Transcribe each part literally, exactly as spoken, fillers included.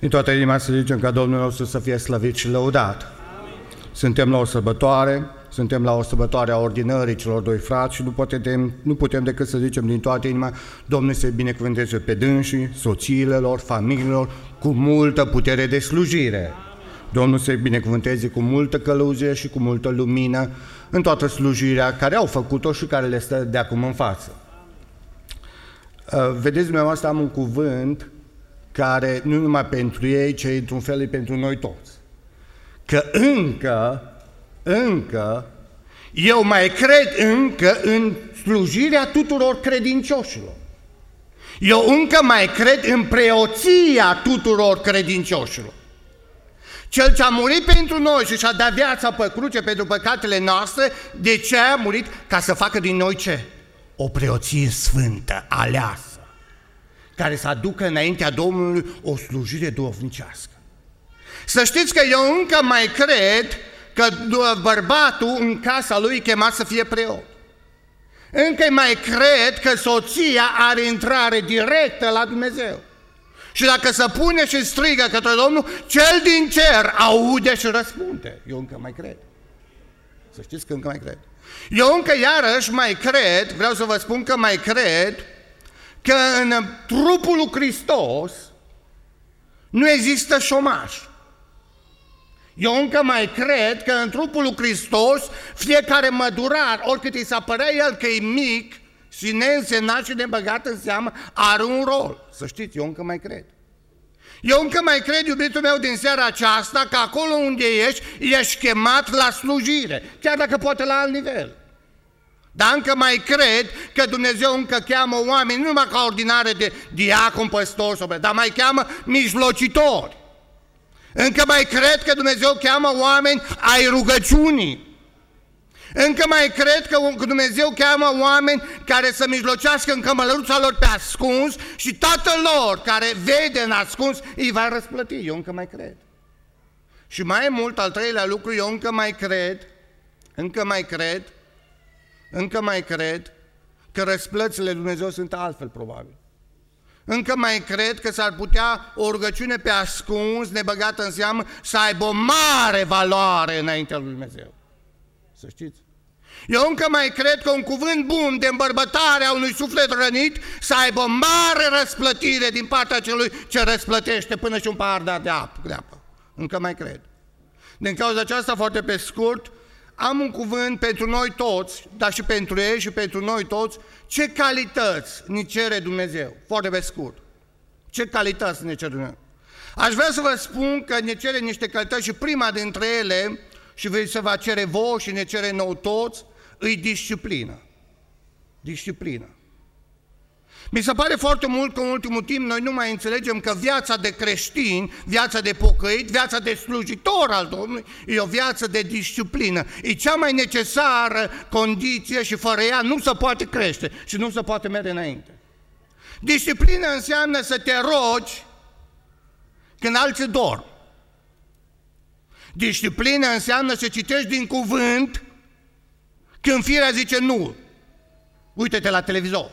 Din toată inima să zicem ca Domnul nostru să fie slăvit și lăudat. Suntem la o sărbătoare, suntem la o sărbătoare a ordinării celor doi frați și nu putem, nu putem decât să zicem din toată inima, Domnul să-i binecuvânteze pe dânsii, soțiile lor, familiilor, cu multă putere de slujire. Domnul să-i binecuvânteze cu multă călăuzire și cu multă lumină în toată slujirea care au făcut-o și care le stă de acum în față. Vedeți, dumneavoastră, am un cuvânt care nu numai pentru ei, ci într-un fel e pentru noi toți. Că încă, încă, eu mai cred încă în slujirea tuturor credincioșilor. Eu încă mai cred în preoția tuturor credincioșilor. Cel ce a murit pentru noi și și-a dat viața pe cruce pentru păcatele noastre, de ce a murit? Ca să facă din noi ce? O preoție sfântă, aleasă, care să aducă înaintea Domnului o slujire duhovnicească. Să știți că eu încă mai cred că bărbatul în casa lui e chemat să fie preot. Încă mai cred că soția are intrare directă la Dumnezeu. Și dacă se pune și strigă către Domnul, cel din cer aude și răspunde. Eu încă mai cred. Să știți că încă mai cred. Eu încă iarăși mai cred, vreau să vă spun că mai cred, că în trupul lui Hristos nu există șomaj. Eu încă mai cred că în trupul lui Hristos fiecare mădurar, oricât îi s-a părea el că e mic și neînsemnat și nebăgat în seamă, are un rol. Să știți, eu încă mai cred. Eu încă mai cred, iubitul meu, din seara aceasta, că acolo unde ești, ești chemat la slujire, chiar dacă poate la alt nivel. Dar încă mai cred că Dumnezeu încă cheamă oameni, nu numai ca ordinare de diacon, păstor, dar mai cheamă mijlocitori. Încă mai cred că Dumnezeu cheamă oameni ai rugăciunii. Încă mai cred că Dumnezeu cheamă oameni care să mijlocească în cămălăruța lor pe ascuns și Tatăl lor care vede în ascuns îi va răsplăti. Eu încă mai cred. Și mai mult, al treilea lucru, eu încă mai cred, încă mai cred, încă mai cred că răsplățile Dumnezeu sunt altfel probabil. Încă mai cred că s-ar putea o rugăciune pe ascuns, nebăgată în seamă, să aibă o mare valoare înaintea lui Dumnezeu. Să știți? Eu încă mai cred că un cuvânt bun de îmbărbătare a unui suflet rănit să aibă o mare răsplătire din partea celui ce răsplătește până și un pahar de apă. De apă. Încă mai cred. Din cauza aceasta, foarte pe scurt, am un cuvânt pentru noi toți, dar și pentru ei și pentru noi toți, ce calități ne cere Dumnezeu. Foarte pe scurt. Ce calități ne cere Dumnezeu. Aș vrea să vă spun că ne cere niște calități și prima dintre ele, și se va cere vouă și ne cere nou toți, îi disciplină. Disciplină. Mi se pare foarte mult că în ultimul timp noi nu mai înțelegem că viața de creștin, viața de pocăit, viața de slujitor al Domnului e o viață de disciplină. E cea mai necesară condiție și fără ea nu se poate crește și nu se poate merge înainte. Disciplină înseamnă să te rogi când alții dorm. Disciplină înseamnă să citești din cuvânt când firea zice nu. Uite-te la televizor.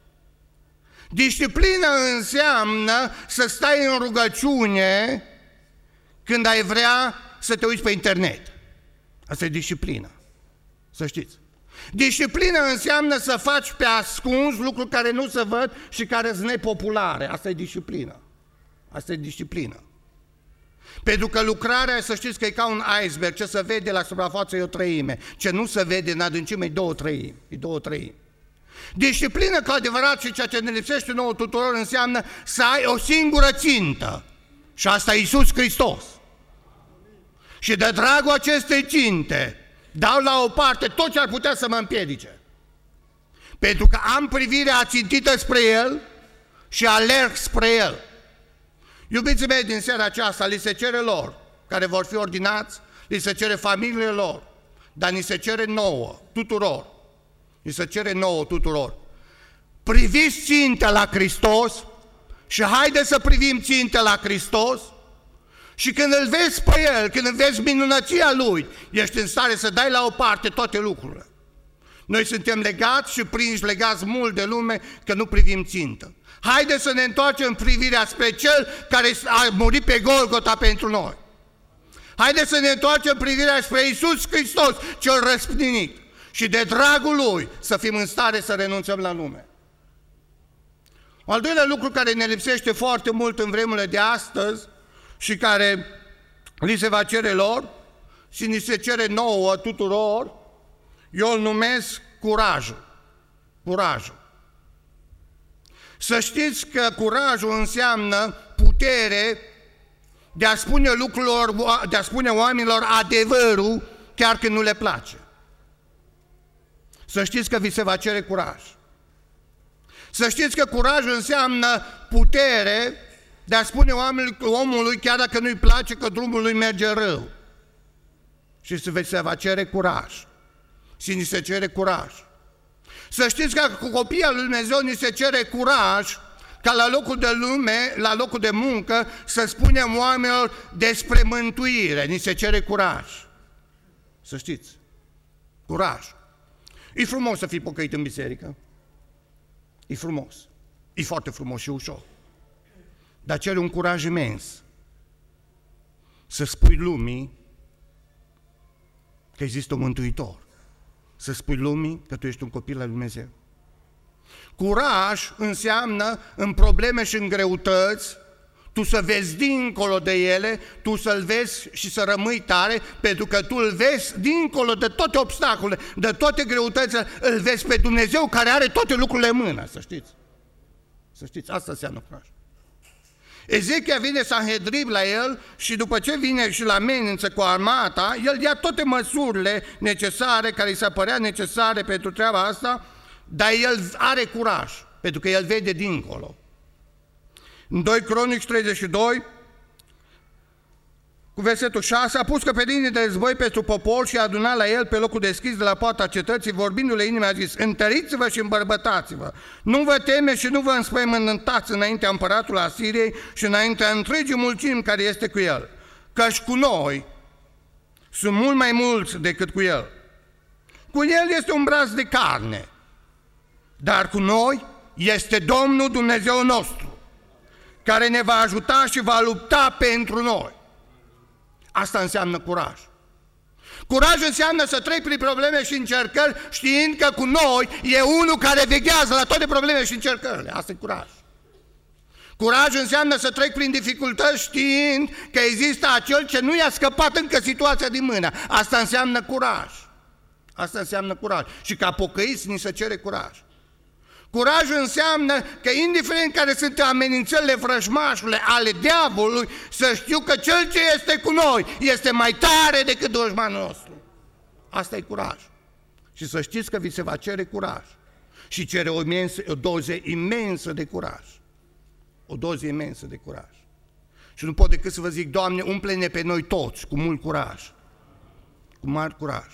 Disciplină înseamnă să stai în rugăciune când ai vrea să te uiți pe internet. Asta e disciplină. Să știți. Disciplină înseamnă să faci pe ascuns lucruri care nu se văd și care sunt nepopulare. Asta e disciplină. Asta e disciplină. Pentru că lucrarea, să știți că e ca un iceberg, ce se vede la suprafață e o treime, ce nu se vede în adâncime e două treimi, e două treimi. Disciplină, cu adevărat, și ceea ce ne lipsește nouă tuturor, înseamnă să ai o singură țintă, și asta e Iisus Hristos. Și de dragul acestei ținte, dau la o parte tot ce ar putea să mă împiedice. Pentru că am privirea țintită spre El și alerg spre El. Iubiții mei, din seara aceasta, li se cere lor, care vor fi ordinați, li se cere familiile lor, dar ni se cere nouă, tuturor, ni se cere nouă tuturor. Priviți țintă la Hristos și haide să privim țintă la Hristos și când îl vezi pe El, când îl vezi minunăția Lui, ești în stare să dai la o parte toate lucrurile. Noi suntem legați și prinși, legați mult de lume, că nu privim țintă. Haideți să ne întoarcem privirea spre Cel care a murit pe Golgota pentru noi. Haideți să ne întoarcem privirea spre Iisus Hristos, Cel răstignit, și de dragul Lui să fim în stare să renunțăm la lume. Al doilea lucru care ne lipsește foarte mult în vremurile de astăzi și care li se va cere lor și ni se cere nouă tuturor, eu îl numesc curajul. Curajul. Să știți că curajul înseamnă putere de a spune lucrurilor, de a spune oamenilor adevărul chiar când nu le place. Să știți că vi se va cere curaj. Să știți că curajul înseamnă putere de a spune omului chiar dacă nu-i place că drumul lui merge rău. Și se va cere curaj. Și ni se cere curaj. Să știți că cu copiii lui Dumnezeu ni se cere curaj ca la locul de lume, la locul de muncă, să spunem oamenilor despre mântuire. Ni se cere curaj. Să știți. Curaj. E frumos să fii pocăit în biserică. E frumos. E foarte frumos și ușor. Dar cere un curaj imens să spui lumii că există un mântuitor. Să spui lumii că tu ești un copil al lui Dumnezeu. Curaj înseamnă în probleme și în greutăți tu să vezi dincolo de ele, tu să-L vezi și să rămâi tare, pentru că tu îl vezi dincolo de toate obstacolele, de toate greutățile, îl vezi pe Dumnezeu care are toate lucrurile în mână, să știți. Să știți, asta înseamnă curaj. Ezechia vine Sanhedrin la el și după ce vine și la amenință cu armata, el ia toate măsurile necesare, care îi se părea necesare pentru treaba asta, dar el are curaj, pentru că el vede dincolo. În doi Cronici treizeci și doi, cu versetul șase, a pus căpetenii de război pentru popor și a adunat la el pe locul deschis de la poarta cetății, vorbindu-le inima, a zis: întăriți-vă și îmbărbătați-vă, nu vă temeți și nu vă înspăimântați înaintea împăratului Asiriei și înaintea întregii mulțimi care este cu el, căci cu noi sunt mult mai mulți decât cu el. Cu el este un braț de carne, dar cu noi este Domnul Dumnezeu nostru, care ne va ajuta și va lupta pentru noi. Asta înseamnă curaj. Curaj înseamnă să treci prin probleme și încercări știind că cu noi e unul care veghează la toate problemele și încercările. Asta e curaj. Curaj înseamnă să trec prin dificultăți știind că există acel ce nu i-a scăpat încă situația din mână. Asta înseamnă curaj. Asta înseamnă curaj. Și ca pocăiți ni se cere curaj. Curajul înseamnă că indiferent care sunt amenințările vrăjmașului ale diavolului, să știu că cel ce este cu noi este mai tare decât dușmanul nostru. Asta e curaj. Și să știți că vi se va cere curaj. Și cere o, imensă, o doză imensă de curaj. O doză imensă de curaj. Și nu pot decât să vă zic: Doamne, umple-ne pe noi toți cu mult curaj. Cu mare curaj.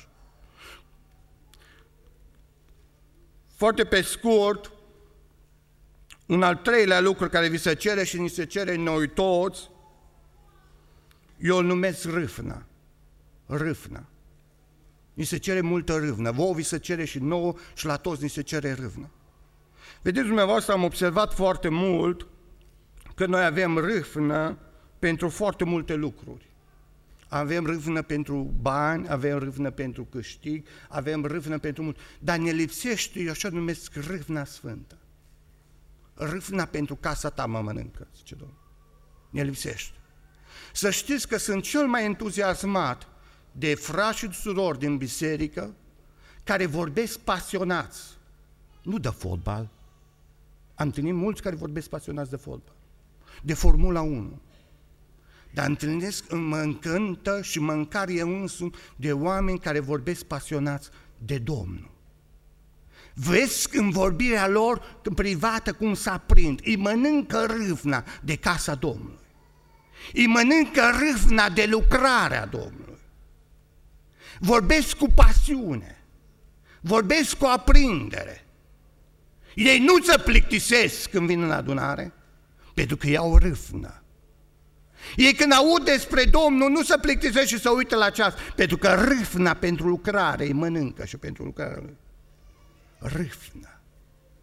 Foarte pe scurt, un al treilea lucru care vi se cere și ni se cere noi toți, eu îl numesc râvna. Râvna. Ni se cere multă râvnă. Vouă vi se cere și nouă și la toți ni se cere râvnă. Vedeți, dumneavoastră, am observat foarte mult că noi avem râvnă pentru foarte multe lucruri. Avem râvnă pentru bani, avem râvnă pentru câștig, avem râvnă pentru mult. Dar ne lipsește, eu așa numesc, râvna sfântă. Râvna pentru casa ta mă mănâncă, zice Domnul. Ne lipsește. Să știți că sunt cel mai entuziasmat de frați și surori din biserică care vorbesc pasionați, nu de fotbal. Am întâlnit mulți care vorbesc pasionați de fotbal, de Formula unu. Dar întâlnesc, mă încântă și mă încar eu însumi de oameni care vorbesc pasionați de Domnul. Vezi în vorbirea lor privată cum s-aprind, îi mănâncă râvna de casa Domnului, îi mănâncă râvna de lucrarea Domnului. Vorbesc cu pasiune, vorbesc cu aprindere. Ei nu se plictisesc când vin în adunare, pentru că iau râvnă. Ei când aud despre Domnul nu se plictisesc și se uită la ceas, pentru că râvna pentru lucrare îi mănâncă și pentru lucrarea lui. Râvna.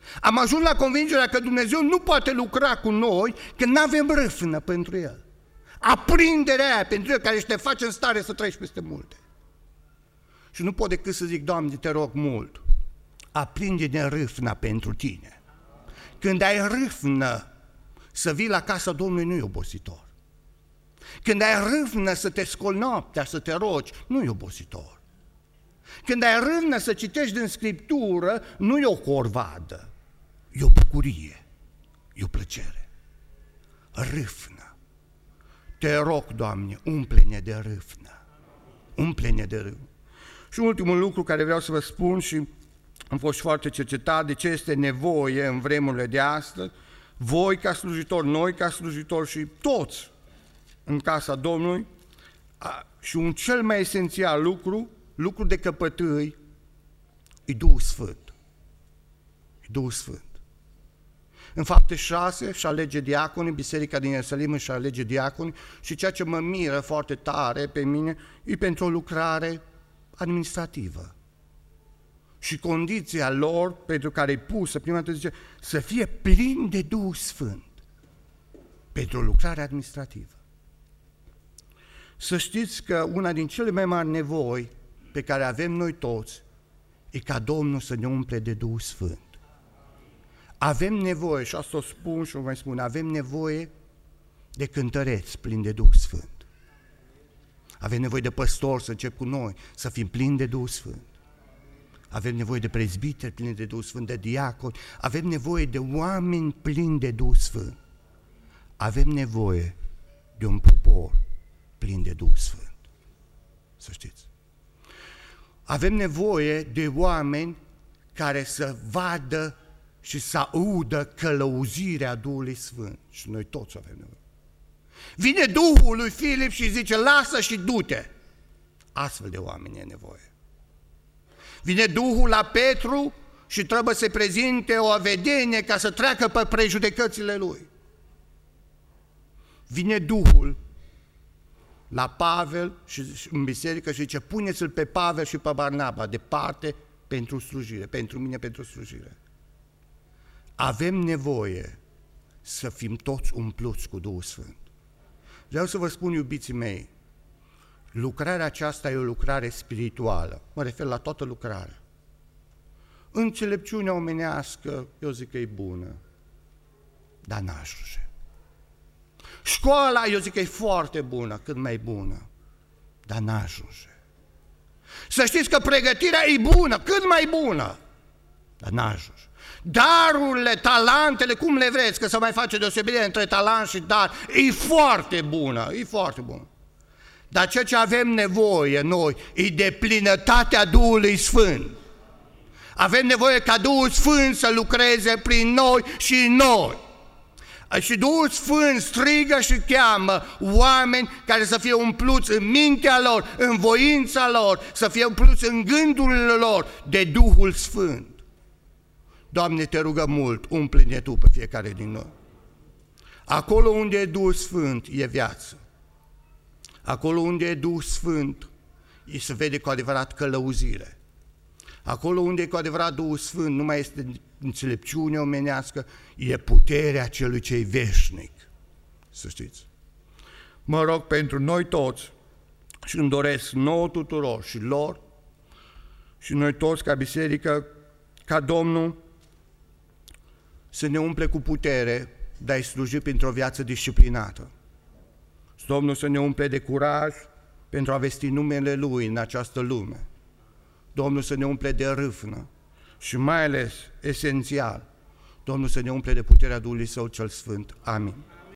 Am ajuns la convingerea că Dumnezeu nu poate lucra cu noi când nu avem râvnă pentru El. Aprinderea aia pentru El care te face în stare să treci peste multe. Și nu pot decât să zic, Doamne, te rog mult, aprinde-ne râvna pentru Tine. Când ai râvnă să vii la casa Domnului, nu e obositor. Când ai râvnă să te scoli noaptea, să te rogi, nu e obositor. Când ai râvnă să citești din Scriptură, nu e o corvadă, e o bucurie, e o plăcere. Râvnă. Te rog, Doamne, umple-ne de râvnă. Umple-ne de râvnă. Și ultimul lucru care vreau să vă spun, și am fost foarte cercetat de ce este nevoie în vremurile de astăzi, voi ca slujitori, noi ca slujitori și toți în casa Domnului, și un cel mai esențial lucru, lucru de căpătâi, e Duhul Sfânt. E Duhul Sfânt. În Fapte șase și alege diaconi, Biserica din Ierusalim își alege diaconi, și ceea ce mă miră foarte tare pe mine e pentru o lucrare administrativă. Și condiția lor pentru care e pusă, prima dată zice, să fie plin de Duhul Sfânt pentru o lucrare administrativă. Să știți că una din cele mai mari nevoi pe care avem noi toți e ca Domnul să ne umple de Duhul Sfânt. Avem nevoie, și asta o spun și o mai spun, avem nevoie de cântăreți plini de Duhul Sfânt. Avem nevoie de păstori să încep cu noi, să fim plini de Duhul Sfânt. Avem nevoie de prezbiteri plini de Duhul Sfânt, de diaconi. Avem nevoie de oameni plini de Duhul Sfânt. Avem nevoie de un popor plin de Duhul Sfânt. Să știți. Avem nevoie de oameni care să vadă și să audă călăuzirea Duhului Sfânt. Și noi toți avem nevoie. Vine Duhul lui Filip și zice, lasă și du-te. Astfel de oameni e nevoie. Vine Duhul la Petru și trebuie să-i prezinte o vedenie ca să treacă pe prejudecățile lui. Vine Duhul la Pavel și în biserică și zice, puneți-l pe Pavel și pe Barnaba departe pentru slujire, pentru mine pentru slujire. Avem nevoie să fim toți umpluți cu Duhul Sfânt. Vreau să vă spun, iubiții mei, lucrarea aceasta e o lucrare spirituală, mă refer la toată lucrarea. Înțelepciunea omenească, eu zic că e bună, dar n-ajunge. Școala, eu zic că e foarte bună, cât mai bună, dar n-ajunge. Să știți că pregătirea e bună, cât mai bună, dar n-ajunge. Darurile, talantele, cum le vreți, că să mai face deosebire între talent și dar, e foarte bună, e foarte bună. Dar ceea ce avem nevoie noi e de plinătatea Duhului Sfânt. Avem nevoie ca Duhul Sfânt să lucreze prin noi și noi. Și Duhul Sfânt strigă și cheamă oameni care să fie umpluți în mintea lor, în voința lor, să fie umpluți în gândurile lor de Duhul Sfânt. Doamne, te rugăm mult, umple-ne Tu pe fiecare din noi. Acolo unde e Duhul Sfânt e viață. Acolo unde e Duhul Sfânt îi se vede cu adevărat călăuzire. Acolo unde e cu adevărat Duhul Sfânt nu mai este înțelepciune omenească, e puterea celui ce-i veșnic. Să știți. Mă rog pentru noi toți și îmi doresc nouă tuturor și lor și noi toți ca biserică, ca Domnul să ne umple cu putere de a-i sluji printr-o viață disciplinată. Domnul să ne umple de curaj pentru a vesti numele Lui în această lume. Domnul să ne umple de râvnă și mai ales, esențial, Domnul să ne umple de puterea Duhului Său cel Sfânt. Amin.